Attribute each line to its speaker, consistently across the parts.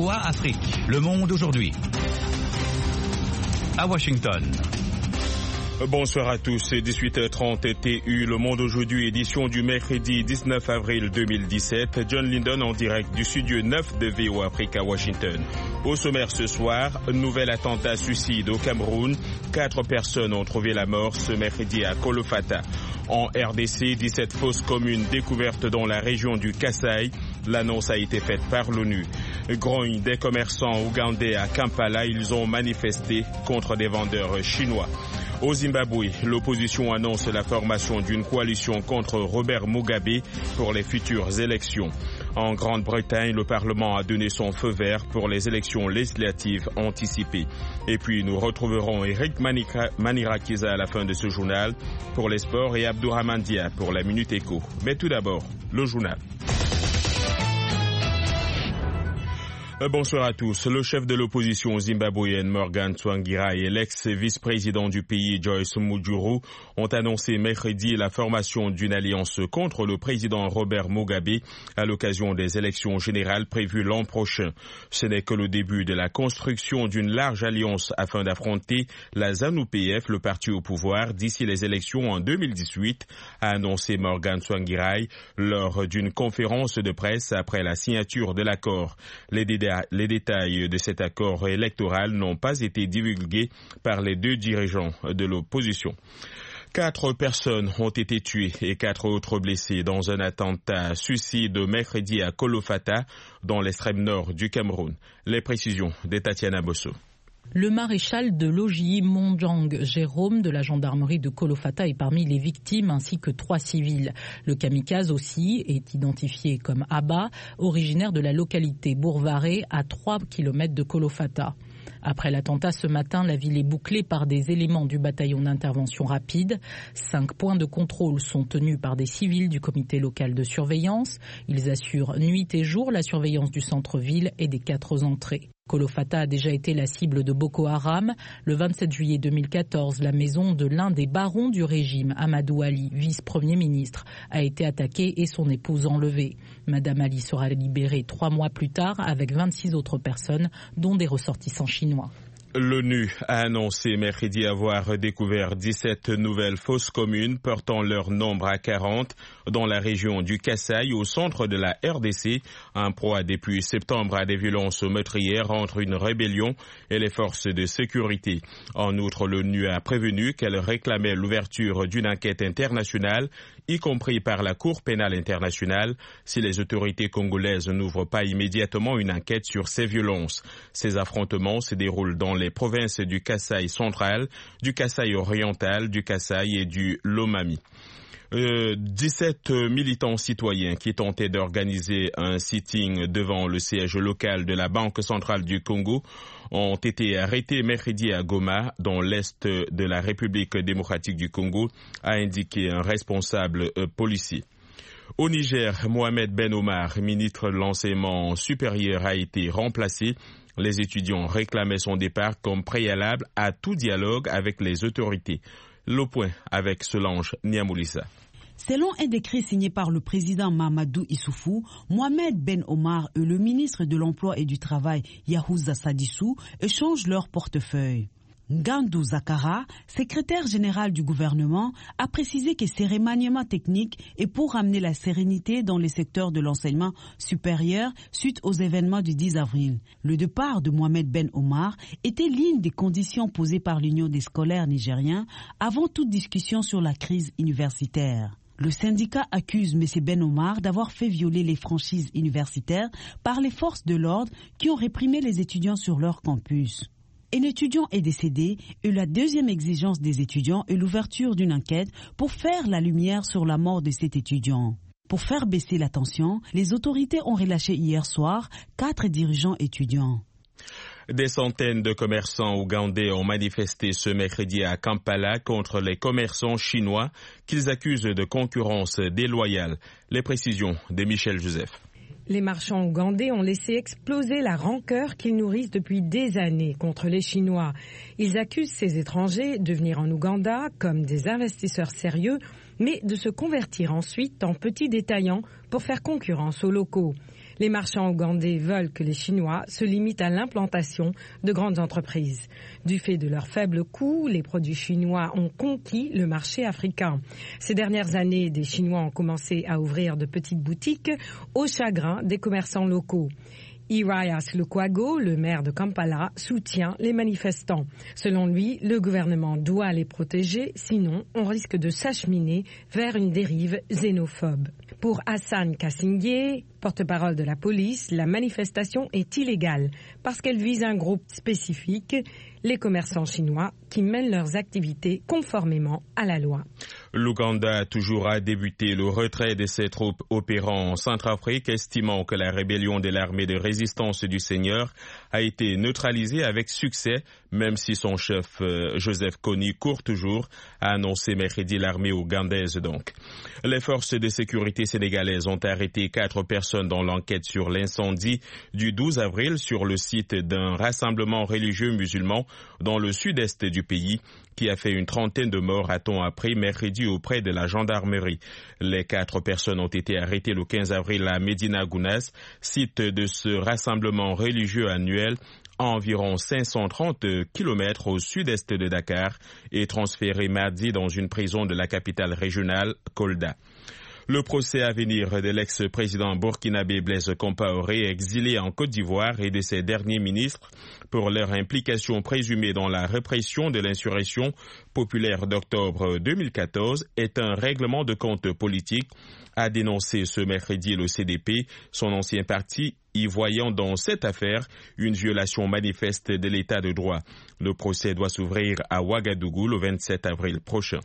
Speaker 1: VOA Afrique, le monde aujourd'hui. À Washington.
Speaker 2: Bonsoir à tous, 18h30 TU, Le Monde aujourd'hui, édition du mercredi 19 avril 2017. John Linden en direct du studio 9 de VOA Afrique à Washington. Au sommaire ce soir, nouvel attentat suicide au Cameroun. 4 personnes ont trouvé la mort ce mercredi à Kolofata. En RDC, 17 fosses communes découvertes dans la région du Kasaï. L'annonce a été faite par l'ONU. Grogne des commerçants ougandais à Kampala, ils ont manifesté contre des vendeurs chinois. Au Zimbabwe, l'opposition annonce la formation d'une coalition contre Robert Mugabe pour les futures élections. En Grande-Bretagne, le Parlement a donné son feu vert pour les élections législatives anticipées. Et puis nous retrouverons Eric Manirakiza à la fin de ce journal pour les sports et Abdourahmane Dia pour la Minute Éco. Mais tout d'abord, le journal. Bonsoir à tous. Le chef de l'opposition zimbabwéenne Morgan Tsvangirai et l'ex-vice-président du pays Joyce Mujuru ont annoncé mercredi la formation d'une alliance contre le président Robert Mugabe à l'occasion des élections générales prévues l'an prochain. Ce n'est que le début de la construction d'une large alliance afin d'affronter la ZANU-PF, le parti au pouvoir, d'ici les élections en 2018, a annoncé Morgan Tsvangirai lors d'une conférence de presse après la signature de l'accord. Les détails de cet accord électoral n'ont pas été divulgués par les deux dirigeants de l'opposition. 4 personnes ont été tuées et 4 autres blessées dans un attentat suicide mercredi à Kolofata, dans l'extrême nord du Cameroun. Les précisions de Tatiana Bosso.
Speaker 3: Le maréchal de logis Monjang Jérôme de la gendarmerie de Kolofata est parmi les victimes ainsi que 3 civils. Le kamikaze aussi est identifié comme Abba, originaire de la localité Bourvaré à 3 km de Kolofata. Après l'attentat ce matin, la ville est bouclée par des éléments du bataillon d'intervention rapide. 5 points de contrôle sont tenus par des civils du comité local de surveillance. Ils assurent nuit et jour la surveillance du centre-ville et des 4 entrées. Kolofata a déjà été la cible de Boko Haram. Le 27 juillet 2014, la maison de l'un des barons du régime, Amadou Ali, vice-premier ministre, a été attaquée et son épouse enlevée. Madame Ali sera libérée 3 mois plus tard avec 26 autres personnes, dont des ressortissants chinois.
Speaker 2: L'ONU a annoncé mercredi avoir découvert 17 nouvelles fosses communes portant leur nombre à 40 dans la région du Kasaï au centre de la RDC, en proie depuis septembre à des violences meurtrières entre une rébellion et les forces de sécurité. En outre, l'ONU a prévenu qu'elle réclamait l'ouverture d'une enquête internationale, y compris par la Cour pénale internationale, si les autorités congolaises n'ouvrent pas immédiatement une enquête sur ces violences. Ces affrontements se déroulent dans les provinces du Kasaï central, du Kasaï oriental, du Kasaï et du Lomami. 17 militants citoyens qui tentaient d'organiser un sitting devant le siège local de la Banque centrale du Congo ont été arrêtés mercredi à Goma, dans l'est de la République démocratique du Congo, a indiqué un responsable policier. Au Niger, Mohamed Ben Omar, ministre de l'enseignement supérieur, a été remplacé. Les étudiants réclamaient son départ comme préalable à tout dialogue avec les autorités. Le point avec Solange Niamoulissa.
Speaker 4: Selon un décret signé par le président Mahamadou Issoufou, Mohamed Ben Omar et le ministre de l'Emploi et du Travail Yahouza Sadissou échangent leur portefeuille. Ngandou Zakara, secrétaire général du gouvernement, a précisé que ces remaniements techniques est pour amener la sérénité dans les secteurs de l'enseignement supérieur suite aux événements du 10 avril. Le départ de Mohamed Ben Omar était l'une des conditions posées par l'Union des scolaires nigériens avant toute discussion sur la crise universitaire. Le syndicat accuse M. Ben Omar d'avoir fait violer les franchises universitaires par les forces de l'ordre qui ont réprimé les étudiants sur leur campus. Un étudiant est décédé et la deuxième exigence des étudiants est l'ouverture d'une enquête pour faire la lumière sur la mort de cet étudiant. Pour faire baisser la tension, les autorités ont relâché hier soir 4 dirigeants étudiants.
Speaker 2: Des centaines de commerçants ougandais ont manifesté ce mercredi à Kampala contre les commerçants chinois qu'ils accusent de concurrence déloyale. Les précisions de Michel Joseph.
Speaker 5: Les marchands ougandais ont laissé exploser la rancœur qu'ils nourrissent depuis des années contre les Chinois. Ils accusent ces étrangers de venir en Ouganda comme des investisseurs sérieux, mais de se convertir ensuite en petits détaillants pour faire concurrence aux locaux. Les marchands ougandais veulent que les Chinois se limitent à l'implantation de grandes entreprises. Du fait de leurs faibles coûts, les produits chinois ont conquis le marché africain. Ces dernières années, des Chinois ont commencé à ouvrir de petites boutiques au chagrin des commerçants locaux. Erias Lukwago, le maire de Kampala, soutient les manifestants. Selon lui, le gouvernement doit les protéger, sinon on risque de s'acheminer vers une dérive xénophobe. Pour Hassan Kassingué, porte-parole de la police, la manifestation est illégale parce qu'elle vise un groupe spécifique, les commerçants chinois qui mènent leurs activités conformément à la loi.
Speaker 2: L'Ouganda a toujours débuté le retrait de ses troupes opérant en Centrafrique, estimant que la rébellion de l'armée de résistance du Seigneur a été neutralisée avec succès, même si son chef Joseph Kony court toujours, a annoncé mercredi l'armée ougandaise donc. Les forces de sécurité sénégalaises ont arrêté 4 personnes dans l'enquête sur l'incendie du 12 avril sur le site d'un rassemblement religieux musulman dans le sud-est du pays, qui a fait une trentaine de morts, a-t-on appris mercredi auprès de la gendarmerie. Les 4 personnes ont été arrêtées le 15 avril à Medina Gounass, site de ce rassemblement religieux annuel à environ 530 km au sud-est de Dakar et transférées mardi dans une prison de la capitale régionale, Kolda. Le procès à venir de l'ex-président burkinabé Blaise Compaoré, exilé en Côte d'Ivoire, et de ses derniers ministres pour leur implication présumée dans la répression de l'insurrection populaire d'octobre 2014 est un règlement de compte politique, a dénoncé ce mercredi le CDP, son ancien parti, y voyant dans cette affaire une violation manifeste de l'état de droit. Le procès doit s'ouvrir à Ouagadougou le 27 avril prochain.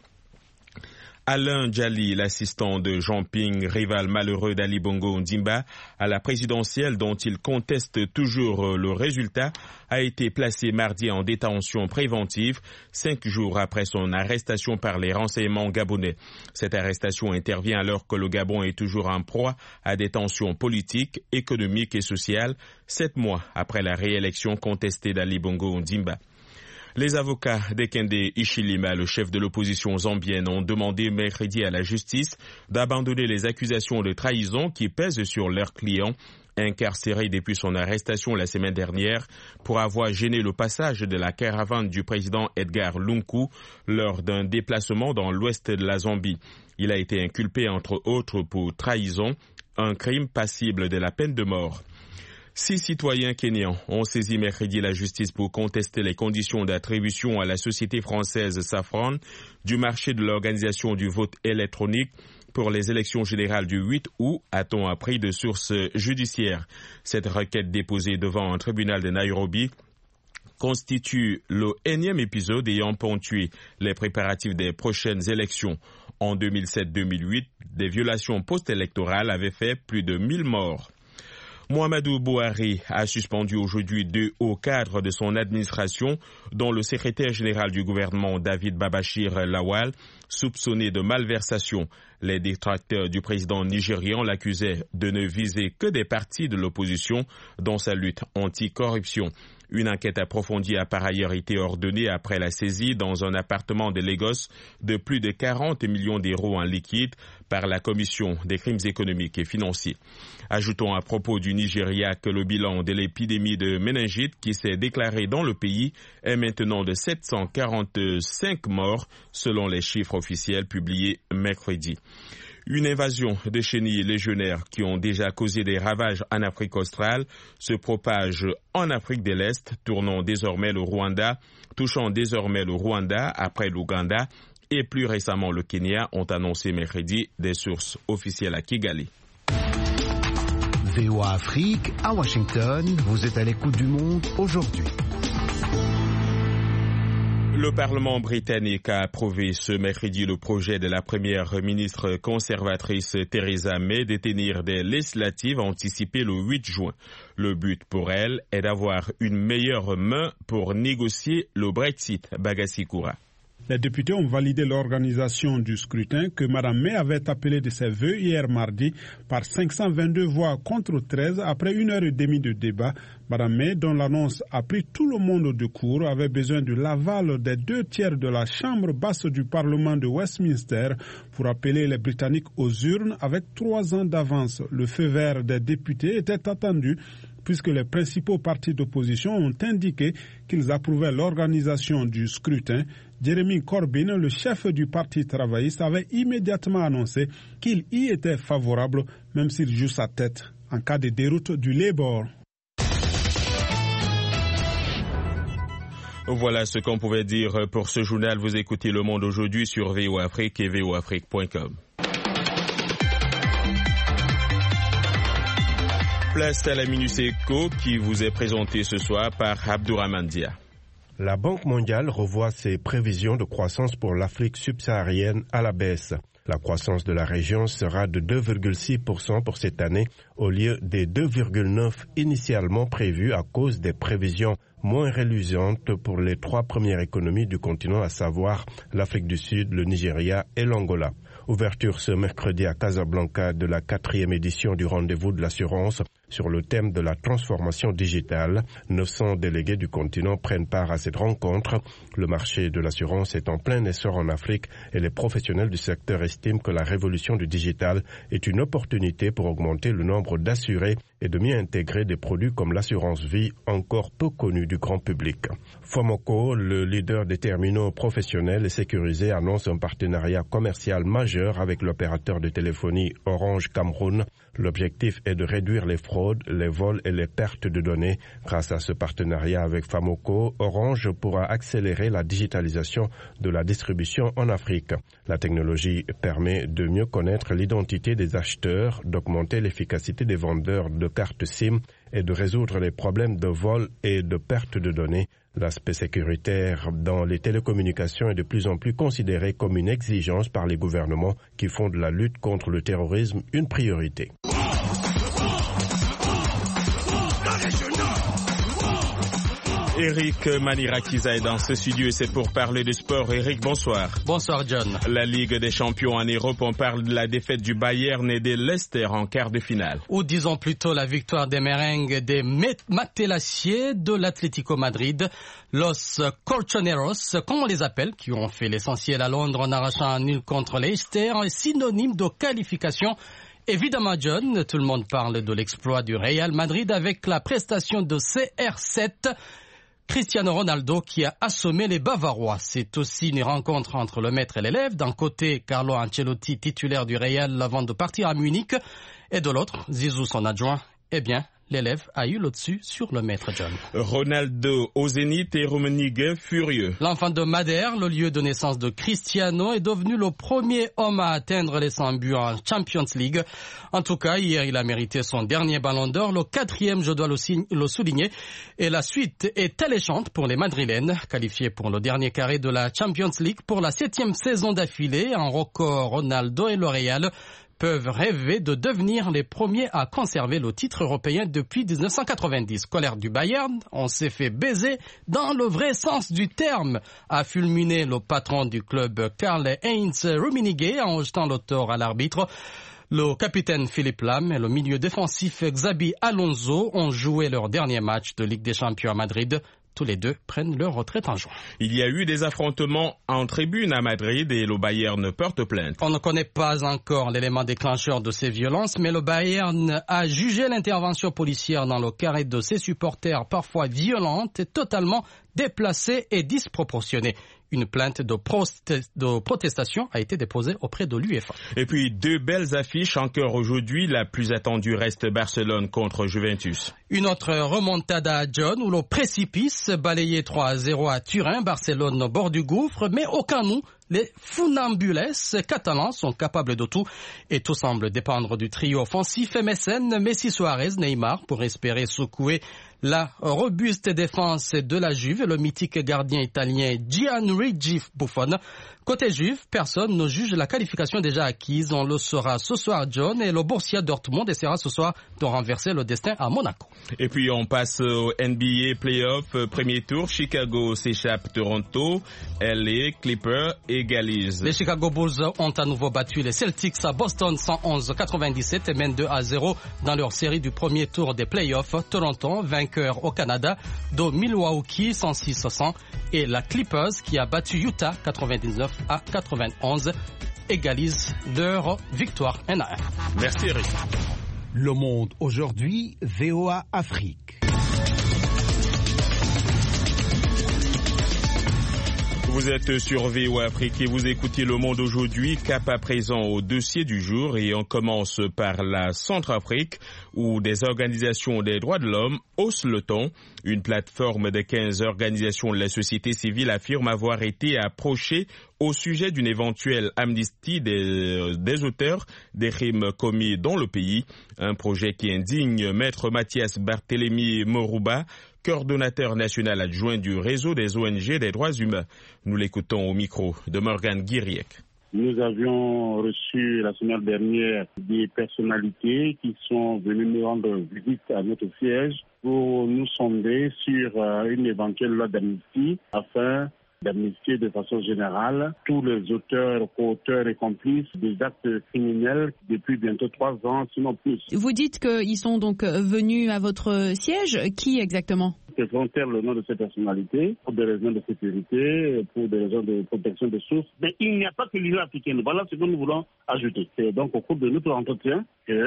Speaker 2: Alain Djali, l'assistant de Jean Ping, rival malheureux d'Ali Bongo Ondimba à la présidentielle dont il conteste toujours le résultat, a été placé mardi en détention préventive, 5 jours après son arrestation par les renseignements gabonais. Cette arrestation intervient alors que le Gabon est toujours en proie à des tensions politiques, économiques et sociales, 7 mois après la réélection contestée d'Ali Bongo Ondimba. Les avocats d'Ekende Ichilima, le chef de l'opposition zambienne, ont demandé mercredi à la justice d'abandonner les accusations de trahison qui pèsent sur leur client, incarcéré depuis son arrestation la semaine dernière pour avoir gêné le passage de la caravane du président Edgar Lungu lors d'un déplacement dans l'ouest de la Zambie. Il a été inculpé entre autres pour trahison, un crime passible de la peine de mort. 6 citoyens kenyans ont saisi mercredi la justice pour contester les conditions d'attribution à la société française Safran du marché de l'organisation du vote électronique pour les élections générales du 8 août, a-t-on appris de sources judiciaires. Cette requête déposée devant un tribunal de Nairobi constitue le énième épisode ayant ponctué les préparatifs des prochaines élections. En 2007-2008, des violations post-électorales avaient fait plus de 1000 morts. Muhammadu Buhari a suspendu aujourd'hui 2 hauts cadres de son administration, dont le secrétaire général du gouvernement David Babachir Lawal, soupçonné de malversation. Les détracteurs du président nigérian l'accusaient de ne viser que des partis de l'opposition dans sa lutte anti-corruption. Une enquête approfondie a par ailleurs été ordonnée après la saisie dans un appartement de Lagos de plus de 40 millions d'euros en liquide par la Commission des crimes économiques et financiers. Ajoutons à propos du Nigeria que le bilan de l'épidémie de méningite qui s'est déclarée dans le pays est maintenant de 745 morts selon les chiffres officiels publiés mercredi. Une invasion de chenilles légionnaires qui ont déjà causé des ravages en Afrique australe se propage en Afrique de l'Est, touchant désormais le Rwanda après l'Ouganda et plus récemment le Kenya, ont annoncé mercredi des sources officielles à Kigali.
Speaker 1: VOA Afrique à Washington, vous êtes à l'écoute du monde aujourd'hui.
Speaker 2: Le Parlement britannique a approuvé ce mercredi le projet de la première ministre conservatrice Theresa May de tenir des législatives anticipées le 8 juin. Le but pour elle est d'avoir une meilleure main pour négocier le Brexit. Bagassi Koura.
Speaker 6: Les députés ont validé l'organisation du scrutin que Mme May avait appelé de ses vœux hier mardi par 522 voix contre 13 après 1h30 de débat. Mme May, dont l'annonce a pris tout le monde de court, avait besoin de l'aval des 2/3 de la chambre basse du Parlement de Westminster pour appeler les Britanniques aux urnes avec 3 ans d'avance. Le feu vert des députés était attendu puisque les principaux partis d'opposition ont indiqué qu'ils approuvaient l'organisation du scrutin. Jeremy Corbyn, le chef du Parti travailliste, avait immédiatement annoncé qu'il y était favorable, même s'il joue sa tête en cas de déroute du Labour.
Speaker 2: Voilà ce qu'on pouvait dire pour ce journal. Vous écoutez Le Monde aujourd'hui sur VOA Afrique et voafrique.com. Place à la Minute Éco qui vous est présentée ce soir par Abdourahmane Dia.
Speaker 7: La Banque mondiale revoit ses prévisions de croissance pour l'Afrique subsaharienne à la baisse. La croissance de la région sera de 2,6% pour cette année au lieu des 2,9% initialement prévus à cause des prévisions moins reluisantes pour les 3 premières économies du continent, à savoir l'Afrique du Sud, le Nigeria et l'Angola. Ouverture ce mercredi à Casablanca de la 4e édition du rendez-vous de l'assurance sur le thème de la transformation digitale. 900 délégués du continent prennent part à cette rencontre. Le marché de l'assurance est en plein essor en Afrique et les professionnels du secteur estiment que la révolution du digital est une opportunité pour augmenter le nombre d'assurés et de mieux intégrer des produits comme l'assurance vie encore peu connus du grand public. Fomoko, le leader des terminaux professionnels et sécurisés, annonce un partenariat commercial majeur avec l'opérateur de téléphonie Orange Cameroun. L'objectif est de réduire les fraudes, les vols et les pertes de données. Grâce à ce partenariat avec Fomoko, Orange pourra accélérer la digitalisation de la distribution en Afrique. La technologie permet de mieux connaître l'identité des acheteurs, d'augmenter l'efficacité des vendeurs de cartes SIM et de résoudre les problèmes de vol et de perte de données. L'aspect sécuritaire dans les télécommunications est de plus en plus considéré comme une exigence par les gouvernements qui font de la lutte contre le terrorisme une priorité.
Speaker 2: Eric Manirakiza est dans ce studio et c'est pour parler de sport. Eric, bonsoir.
Speaker 8: Bonsoir John.
Speaker 2: La Ligue des champions en Europe, on parle de la défaite du Bayern et de Leicester en quart de finale.
Speaker 8: Ou disons plutôt la victoire des merengues des matelassiers de l'Atlético Madrid, Los Colchoneros, comme on les appelle, qui ont fait l'essentiel à Londres en arrachant un nul contre Leicester, synonyme de qualification. Évidemment, John, tout le monde parle de l'exploit du Real Madrid avec la prestation de CR7. Cristiano Ronaldo qui a assommé les Bavarois. C'est aussi une rencontre entre le maître et l'élève. D'un côté, Carlo Ancelotti, titulaire du Real avant de partir à Munich. Et de l'autre, Zizou, son adjoint. Eh bien, l'élève a eu le dessus sur le maître, John.
Speaker 2: Ronaldo au Zénith et Rummenigge furieux.
Speaker 8: L'enfant de Madère, le lieu de naissance de Cristiano, est devenu le premier homme à atteindre les 100 buts en Champions League. En tout cas, hier, il a mérité son dernier ballon d'or, le 4e, je dois le souligner. Et la suite est alléchante pour les Madrilènes, qualifiés pour le dernier carré de la Champions League pour la 7e saison d'affilée. En record, Ronaldo et le Real peuvent rêver de devenir les premiers à conserver le titre européen depuis 1990. Colère du Bayern, on s'est fait baiser dans le vrai sens du terme, a fulminé le patron du club Karl-Heinz Rummenigge en jetant le tort à l'arbitre. Le capitaine Philippe Lam et le milieu défensif Xabi Alonso ont joué leur dernier match de Ligue des Champions à Madrid. Tous les deux prennent leur retraite en juin.
Speaker 2: Il y a eu des affrontements en tribune à Madrid et le Bayern porte plainte.
Speaker 8: On ne connaît pas encore l'élément déclencheur de ces violences, mais le Bayern a jugé l'intervention policière dans le carré de ses supporters parfois violente et totalement déplacée et disproportionnée. Une plainte de protestation a été déposée auprès de l'UEFA.
Speaker 2: Et puis, 2 belles affiches encore aujourd'hui. La plus attendue reste Barcelone contre Juventus.
Speaker 8: Une autre remontada à John, où le précipice balayé 3-0 à Turin, Barcelone au bord du gouffre, mais aucun nous. Les funambules catalans sont capables de tout et tout semble dépendre du trio offensif MSN, Messi, Suarez, Neymar pour espérer secouer la robuste défense de la Juve, le mythique gardien italien Gianluigi Buffon. Côté juif, personne ne juge la qualification déjà acquise. On le saura ce soir, John, et le Borussia Dortmund essaiera ce soir de renverser le destin à Monaco.
Speaker 2: Et puis on passe au NBA Playoff, premier tour. Chicago s'échappe Toronto, LA Clippers égalisent.
Speaker 8: Les Chicago Bulls ont à nouveau battu les Celtics à Boston 111-97 et mènent 2-0 dans leur série du premier tour des Playoffs. Toronto, vainqueur au Canada, de Milwaukee 106-100 et la Clippers qui a battu Utah 99-91 égalise leur victoire 1-1.
Speaker 2: Merci Eric.
Speaker 1: Le Monde aujourd'hui, VOA Afrique.
Speaker 2: Vous êtes sur VOA Afrique et vous écoutez Le Monde aujourd'hui, cap à présent au dossier du jour et on commence par la Centrafrique où des organisations des droits de l'homme haussent le ton. Une plateforme de 15 organisations de la société civile affirme avoir été approchée au sujet d'une éventuelle amnistie des auteurs des crimes commis dans le pays. Un projet qui indigne Maître Mathias Barthélémy Morouba, coordonnateur national adjoint du réseau des ONG des droits humains. Nous l'écoutons au micro de Morgane Guiriec.
Speaker 9: Nous avions reçu la semaine dernière des personnalités qui sont venues nous rendre visite à notre siège pour nous sonder sur une éventuelle loi d'amnistie afin d'amnistier de façon générale tous les auteurs, co-auteurs et complices des actes criminels depuis bientôt 3 ans, sinon plus.
Speaker 10: Vous dites qu'ils sont donc venus à votre siège. Qui exactement ?
Speaker 9: Je vais taire le nom de ces personnalités pour des raisons de sécurité, pour des raisons de protection des sources. Mais il n'y a pas que l'Union africaine. Voilà ce que nous voulons ajouter. C'est donc au cours de notre entretien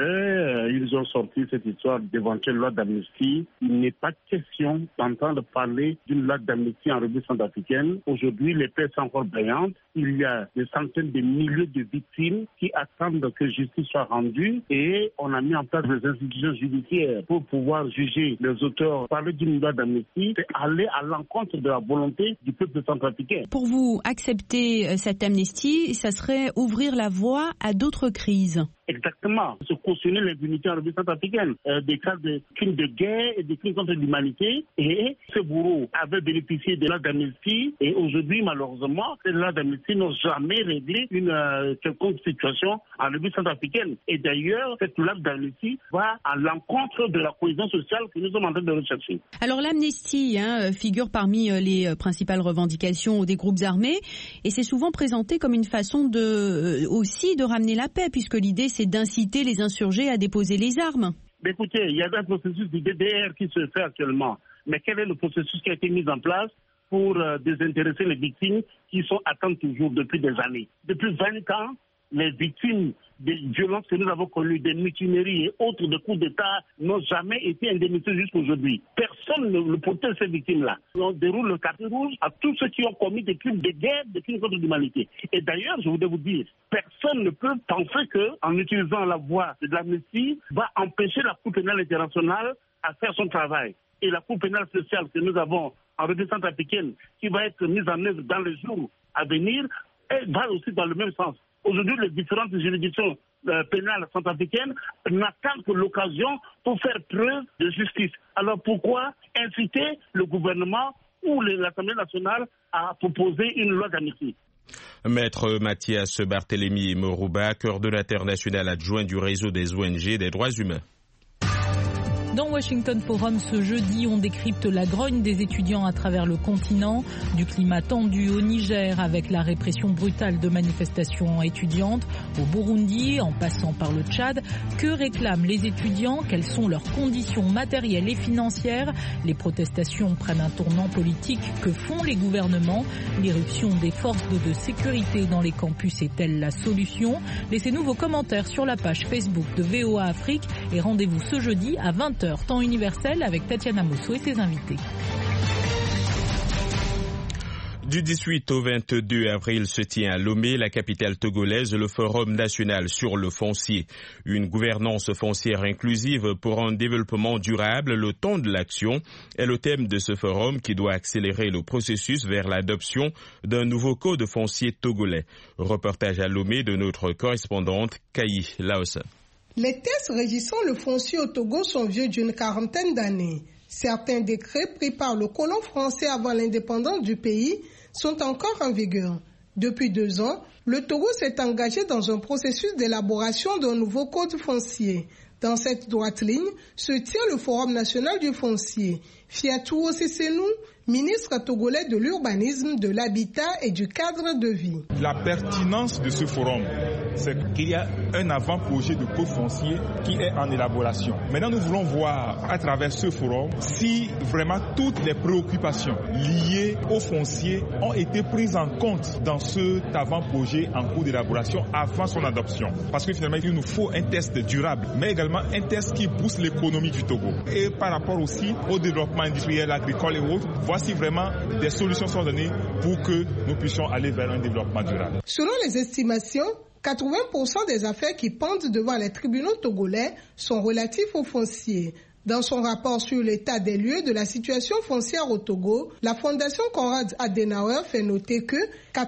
Speaker 9: qu'ils ont sorti cette histoire d'éventuelle loi d'amnistie. Il n'est pas question d'entendre parler d'une loi d'amnistie en République centrafricaine. Aujourd'hui, les paix sont encore brillantes. Il y a des centaines de milliers de victimes qui attendent que justice soit rendue et on a mis en place des institutions judiciaires pour pouvoir juger les auteurs. Parler d'une loi d'amnistie, c'est aller à l'encontre de la volonté du peuple centrafricain.
Speaker 10: Pour vous, accepter cette amnistie, ça serait ouvrir la voie à d'autres crises.
Speaker 9: Exactement. Se cautionner l'impunité en République centrafricaine. Des cas de crimes de guerre et des crimes contre l'humanité. Et ces bourreaux avaient bénéficié de la d'amnistie. Et aujourd'hui, malheureusement, ces lois d'amnistie n'ont jamais réglé une quelconque situation en République centrafricaine. Et d'ailleurs, cette loi d'amnistie va à l'encontre de la cohésion sociale que nous sommes en train de rechercher.
Speaker 10: Alors l'amnistie figure parmi les principales revendications des groupes armés. Et c'est souvent présenté comme une façon aussi de ramener la paix, puisque l'idée c'est d'inciter les insurgés à déposer les armes.
Speaker 9: Écoutez, il y a un processus du DDR qui se fait actuellement. Mais quel est le processus qui a été mis en place pour désintéresser les victimes qui sont atteintes toujours depuis des années? Depuis 20 ans, les victimes des violences que nous avons connues, des mutineries et autres de coups d'État n'ont jamais été indemnisées jusqu'aujourd'hui. Personne ne protège ces victimes-là. On déroule le tapis rouge à tous ceux qui ont commis des crimes de guerre, des crimes contre l'humanité. Et d'ailleurs, je voudrais vous dire, personne ne peut penser qu'en utilisant la voie de l'amnistie, va empêcher la Cour pénale internationale à faire son travail. Et la Cour pénale spéciale que nous avons en République centrafricaine, qui va être mise en œuvre dans les jours à venir, elle va aussi dans le même sens. Aujourd'hui, les différentes juridictions pénales centrafricaines n'attendent que l'occasion pour faire preuve de justice. Alors pourquoi inciter le gouvernement ou l'Assemblée nationale à proposer une loi d'amnistie?
Speaker 2: Maître Mathias Barthélémy Morouba, coordonnateur national adjoint du réseau des ONG des droits humains.
Speaker 3: Dans Washington Forum, ce jeudi, on décrypte la grogne des étudiants à travers le continent, du climat tendu au Niger avec la répression brutale de manifestations étudiantes, au Burundi, en passant par le Tchad. Que réclament les étudiants? Quelles sont leurs conditions matérielles et financières? Les protestations prennent un tournant politique. Que font les gouvernements? L'irruption des forces de sécurité dans les campus est-elle la solution? Laissez-nous vos commentaires sur la page Facebook de VOA Afrique et rendez-vous ce jeudi à 20h. Temps universel avec Tatiana Mosso et ses invités.
Speaker 2: Du 18 au 22 avril se tient à Lomé, la capitale togolaise, le Forum national sur le foncier. Une gouvernance foncière inclusive pour un développement durable, le temps de l'action, est le thème de ce forum qui doit accélérer le processus vers l'adoption d'un nouveau code foncier togolais. Reportage à Lomé de notre correspondante Kayi Laosa.
Speaker 11: Les textes régissant le foncier au Togo sont vieux d'une 40aine d'années. Certains décrets pris par le colon français avant l'indépendance du pays sont encore en vigueur. Depuis 2 ans, le Togo s'est engagé dans un processus d'élaboration d'un nouveau code foncier. Dans cette droite ligne se tient le Forum national du foncier. Fiatou Ossesenou, ministre togolais de l'urbanisme, de l'habitat et du cadre de vie.
Speaker 12: La pertinence de ce forum, c'est qu'il y a un avant-projet de code foncier qui est en élaboration. Maintenant, nous voulons voir à travers ce forum si vraiment toutes les préoccupations liées au foncier ont été prises en compte dans cet avant-projet en cours d'élaboration avant son adoption. Parce que finalement, il nous faut un test durable, mais également un test qui booste l'économie du Togo. Et par rapport aussi au développement industriel, agricole et autres, voici vraiment des solutions sont données pour que nous puissions aller vers un développement durable.
Speaker 11: Selon les estimations, 80% des affaires qui pendent devant les tribunaux togolais sont relatifs aux fonciers. Dans son rapport sur l'état des lieux de la situation foncière au Togo, la Fondation Konrad Adenauer fait noter que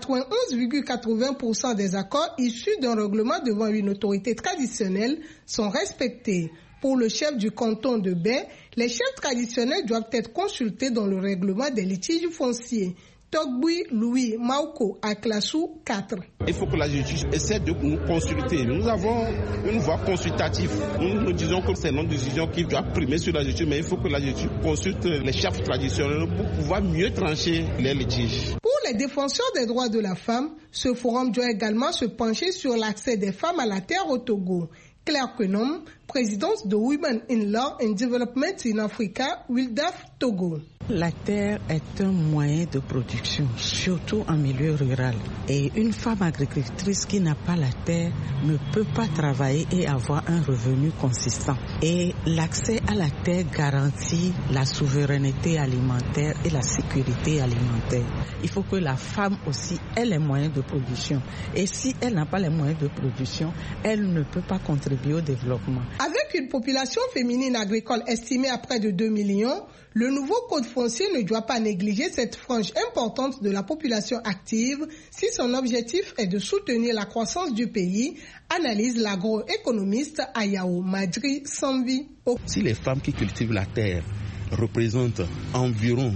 Speaker 11: 91,80% des accords issus d'un règlement devant une autorité traditionnelle sont respectés. Pour le chef du canton de Baie, les chefs traditionnels doivent être consultés dans le règlement des litiges fonciers. Togbui Louis Mauko à Klassou 4.
Speaker 13: Il faut que la justice essaie de nous consulter. Nous avons une voix consultative. Nous disons que c'est notre décision qui doit primer sur la justice, mais il faut que la justice consulte les chefs traditionnels pour pouvoir mieux trancher les litiges.
Speaker 11: Pour les défenseurs des droits de la femme, ce forum doit également se pencher sur l'accès des femmes à la terre au Togo. Claire Kwenom, présidente de Women in Law and Development in Africa, WILDAF Togo.
Speaker 14: La terre est un moyen de production, surtout en milieu rural. Et une femme agricultrice qui n'a pas la terre ne peut pas travailler et avoir un revenu consistant. Et l'accès à la terre garantit la souveraineté alimentaire et la sécurité alimentaire. Il faut que la femme aussi ait les moyens de production. Et si elle n'a pas les moyens de production, elle ne peut pas contribuer au développement.
Speaker 11: Avec une population féminine agricole estimée à près de 2 millions, le nouveau code foncier ne doit pas négliger cette frange importante de la population active si son objectif est de soutenir la croissance du pays, analyse l'agroéconomiste Ayao Madri Sambi.
Speaker 15: Si les femmes qui cultivent la terre représentent environ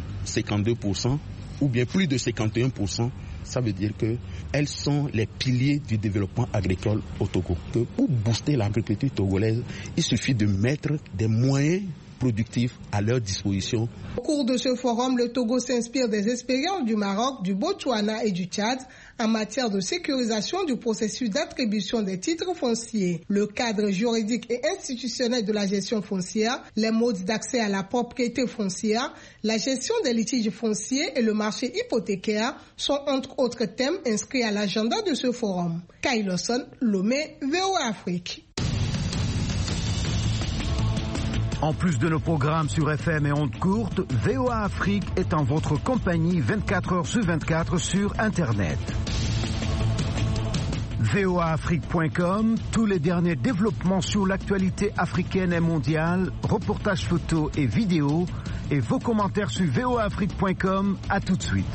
Speaker 15: 52% ou bien plus de 51%, ça veut dire qu'elles sont les piliers du développement agricole au Togo. Que pour booster l'agriculture togolaise, il suffit de mettre des moyens productifs à leur disposition.
Speaker 11: Au cours de ce forum, le Togo s'inspire des expériences du Maroc, du Botswana et du Tchad en matière de sécurisation du processus d'attribution des titres fonciers, le cadre juridique et institutionnel de la gestion foncière, les modes d'accès à la propriété foncière, la gestion des litiges fonciers et le marché hypothécaire sont entre autres thèmes inscrits à l'agenda de ce forum. Kyle Lawson, Lomé, VOA Afrique.
Speaker 1: En plus de nos programmes sur FM et ondes courtes, VOA Afrique est en votre compagnie 24 heures sur 24 sur Internet. voaafrique.com, tous les derniers développements sur l'actualité africaine et mondiale, reportages photos et vidéos, et vos commentaires sur voaafrique.com. À tout de suite.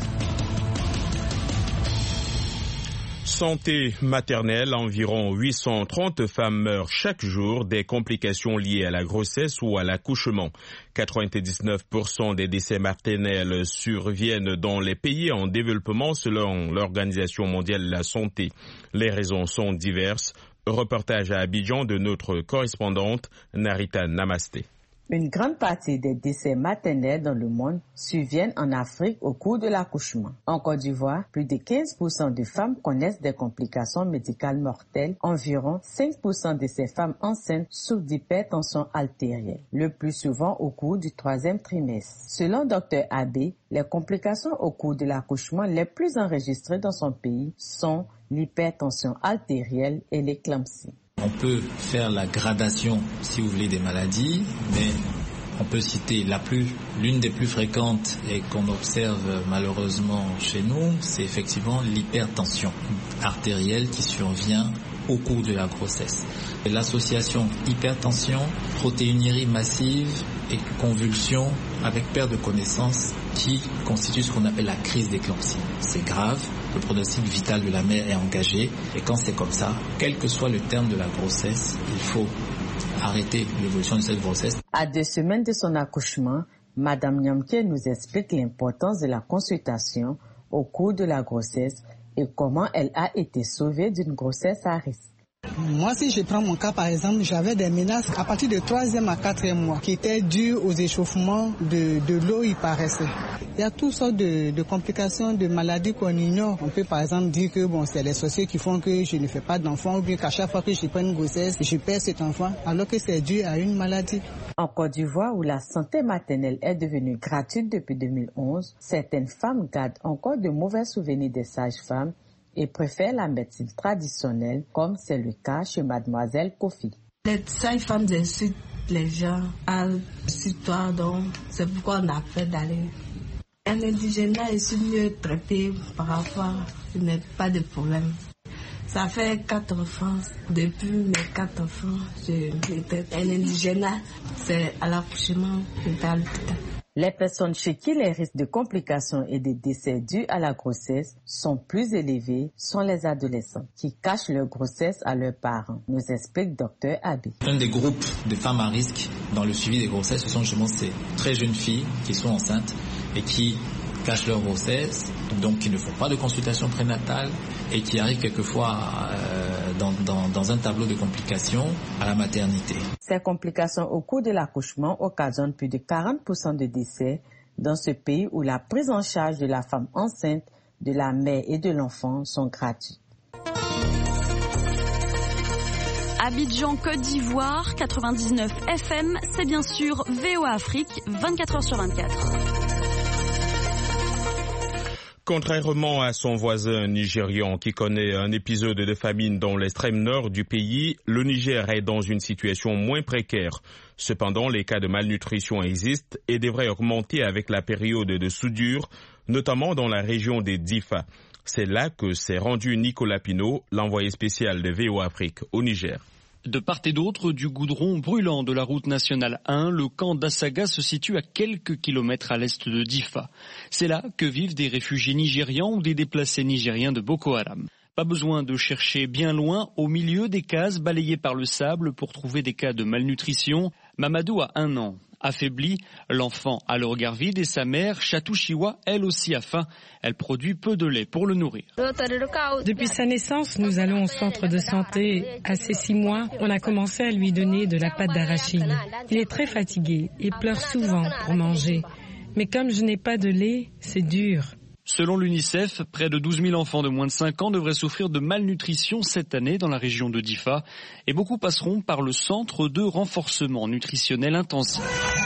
Speaker 2: Santé maternelle, environ 830 femmes meurent chaque jour des complications liées à la grossesse ou à l'accouchement. 99% des décès maternels surviennent dans les pays en développement selon l'Organisation mondiale de la santé. Les raisons sont diverses. Reportage à Abidjan de notre correspondante Narita Namasté.
Speaker 16: Une grande partie des décès maternels dans le monde surviennent en Afrique au cours de l'accouchement. En Côte d'Ivoire, plus de 15% de femmes connaissent des complications médicales mortelles. Environ 5% de ces femmes enceintes souffrent d'hypertension artérielle, le plus souvent au cours du 3e trimestre. Selon Dr Abbé, les complications au cours de l'accouchement les plus enregistrées dans son pays sont l'hypertension artérielle et l'éclampsie.
Speaker 17: On peut faire la gradation, si vous voulez, des maladies, mais on peut citer l'une des plus fréquentes et qu'on observe malheureusement chez nous, c'est effectivement l'hypertension artérielle qui survient au cours de la grossesse. Et l'association hypertension, protéinurie massive et convulsions avec perte de connaissance qui constitue ce qu'on appelle la crise d'éclampsie. C'est grave, le pronostic vital de la mère est engagé et quand c'est comme ça, quel que soit le terme de la grossesse, il faut arrêter l'évolution de cette grossesse.
Speaker 16: À 2 semaines de son accouchement, Madame Nyamke nous explique l'importance de la consultation au cours de la grossesse et comment elle a été sauvée d'une grossesse à risque.
Speaker 18: Moi, si je prends mon cas, par exemple, j'avais des menaces à partir de 3e à 4e mois qui étaient dues aux échauffements de l'eau, il paraissait. Il y a toutes sortes de complications, de maladies qu'on ignore. On peut par exemple dire que c'est les sorciers qui font que je ne fais pas d'enfant ou bien qu'à chaque fois que je prends une grossesse, je perds cet enfant alors que c'est dû à une maladie.
Speaker 16: En Côte d'Ivoire, où la santé maternelle est devenue gratuite depuis 2011, certaines femmes gardent encore de mauvais souvenirs des sages-femmes et préfèrent la médecine traditionnelle, comme c'est le cas chez Mademoiselle Kofi.
Speaker 19: Les sages-femmes incitent les gens à s'y-toi, donc c'est pourquoi on a fait d'aller. Un indigénat est mieux traité par rapport, il n'y a pas de problème. Ça fait 4 enfants, depuis mes 4 enfants, j'étais un indigénat, c'est à l'accouchement, j'étais à l'hôpital.
Speaker 16: Les personnes chez qui les risques de complications et de décès dus à la grossesse sont plus élevés sont les adolescents qui cachent leur grossesse à leurs parents, nous explique Dr Abi.
Speaker 17: Un des groupes de femmes à risque dans le suivi des grossesses, ce sont justement ces très jeunes filles qui sont enceintes et qui cachent leur grossesse, donc qui ne font pas de consultation prénatale et qui arrivent quelquefois dans un tableau de complications à la maternité.
Speaker 16: Ces complications au cours de l'accouchement occasionnent plus de 40% de décès dans ce pays où la prise en charge de la femme enceinte, de la mère et de l'enfant sont gratuites.
Speaker 20: Abidjan, Côte d'Ivoire, 99 FM, c'est bien sûr VOA Afrique, 24h/24.
Speaker 2: Contrairement à son voisin nigérian qui connaît un épisode de famine dans l'extrême nord du pays, le Niger est dans une situation moins précaire. Cependant, les cas de malnutrition existent et devraient augmenter avec la période de soudure, notamment dans la région des Difa. C'est là que s'est rendu Nicolas Pinault, l'envoyé spécial de VOA Afrique au Niger.
Speaker 21: De part et d'autre du goudron brûlant de la route nationale 1, le camp d'Assaga se situe à quelques kilomètres à l'est de Difa. C'est là que vivent des réfugiés nigérians ou des déplacés nigériens de Boko Haram. Pas besoin de chercher bien loin, au milieu des cases balayées par le sable pour trouver des cas de malnutrition. Mamadou a 1 an. Affaibli, l'enfant a le regard vide et sa mère, Chatou Chiwa, elle aussi a faim. Elle produit peu de lait pour le nourrir.
Speaker 5: Depuis sa naissance, nous allons au centre de santé. À ses 6 mois, on a commencé à lui donner de la pâte d'arachide. Il est très fatigué et pleure souvent pour manger. Mais comme je n'ai pas de lait, c'est dur.
Speaker 21: Selon l'UNICEF, près de 12 000 enfants de moins de 5 ans devraient souffrir de malnutrition cette année dans la région de Difa et beaucoup passeront par le centre de renforcement nutritionnel intensif.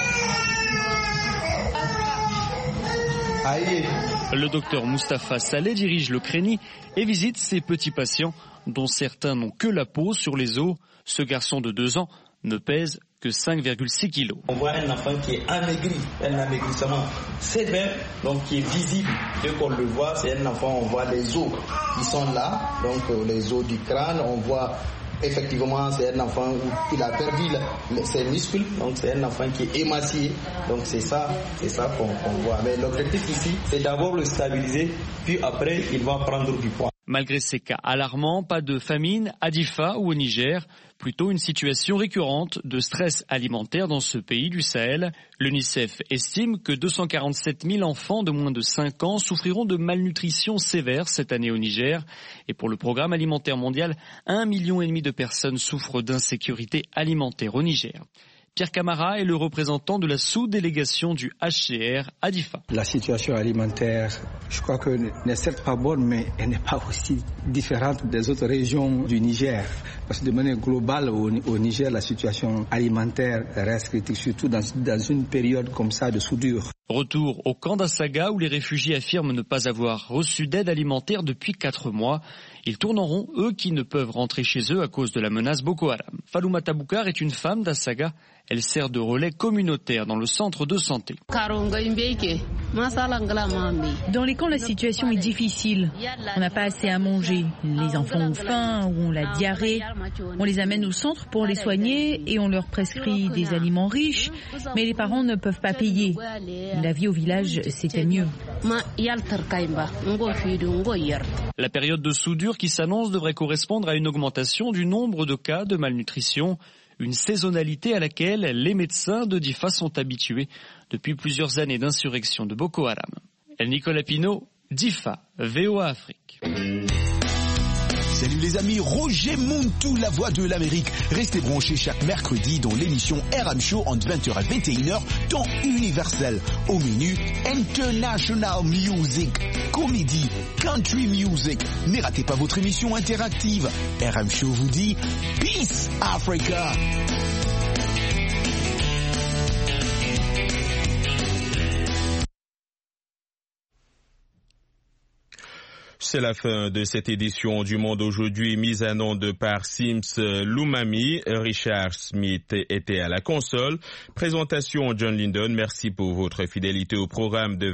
Speaker 21: Le docteur Moustapha Saleh dirige le CRENI et visite ces petits patients dont certains n'ont que la peau sur les os. Ce garçon de 2 ans ne pèse que 5,6 kilos.
Speaker 22: On voit un enfant qui est amaigri, un amaigrissement sévère, donc qui est visible. Dès qu'on le voit, c'est un enfant, on voit les os qui sont là, donc les os du crâne, on voit effectivement c'est un enfant où il a perdu ses muscles, donc c'est un enfant qui est émacié, donc c'est ça qu'on voit. Mais l'objectif ici, c'est d'abord le stabiliser, puis après il va prendre du poids.
Speaker 21: Malgré ces cas alarmants, pas de famine à Difa ou au Niger, plutôt une situation récurrente de stress alimentaire dans ce pays du Sahel. L'UNICEF estime que 247 000 enfants de moins de 5 ans souffriront de malnutrition sévère cette année au Niger. Et pour le programme alimentaire mondial, 1,5 million de personnes souffrent d'insécurité alimentaire au Niger. Pierre Camara est le représentant de la sous-délégation du HCR à Difa.
Speaker 23: La situation alimentaire, je crois que n'est certes pas bonne, mais elle n'est pas aussi différente des autres régions du Niger. Parce que de manière globale, au Niger, la situation alimentaire reste critique, surtout dans une période comme ça de soudure.
Speaker 21: Retour au camp d'Assaga où les réfugiés affirment ne pas avoir reçu d'aide alimentaire depuis 4 mois. Ils tournent en rond, eux qui ne peuvent rentrer chez eux à cause de la menace Boko Haram. Faloumata Boukar est une femme d'Assaga. Elle sert de relais communautaire dans le centre de santé.
Speaker 10: Dans les camps, la situation est difficile. On n'a pas assez à manger. Les enfants ont faim ou ont la diarrhée. On les amène au centre pour les soigner et on leur prescrit des aliments riches, mais les parents ne peuvent pas payer. La vie au village, c'était mieux.
Speaker 21: La période de soudure qui s'annonce devrait correspondre à une augmentation du nombre de cas de malnutrition. Une saisonnalité à laquelle les médecins de Difa sont habitués depuis plusieurs années d'insurrection de Boko Haram. Nicolas Pinault, Difa, VOA Afrique.
Speaker 4: Salut les amis, Roger Montou, la voix de l'Amérique. Restez branchés chaque mercredi dans l'émission RM Show entre 20h à 21h, temps universel. Au menu, International Music, comédie, country music. Ne ratez pas votre émission interactive. RM Show vous dit Peace Africa.
Speaker 2: C'est la fin de cette édition du Monde aujourd'hui, mise en onde par Sims Lumami. Richard Smith était à la console. Présentation John Lindon. Merci pour votre fidélité au programme de